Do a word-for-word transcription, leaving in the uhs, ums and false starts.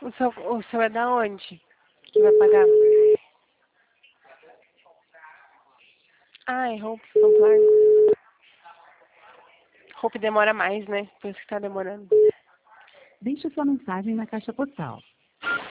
O seu, o seu é da onde? Que vai pagar? Ah, é Hope, São Claro. Hope demora mais, né? Por isso que tá demorando. Deixe sua mensagem na caixa postal.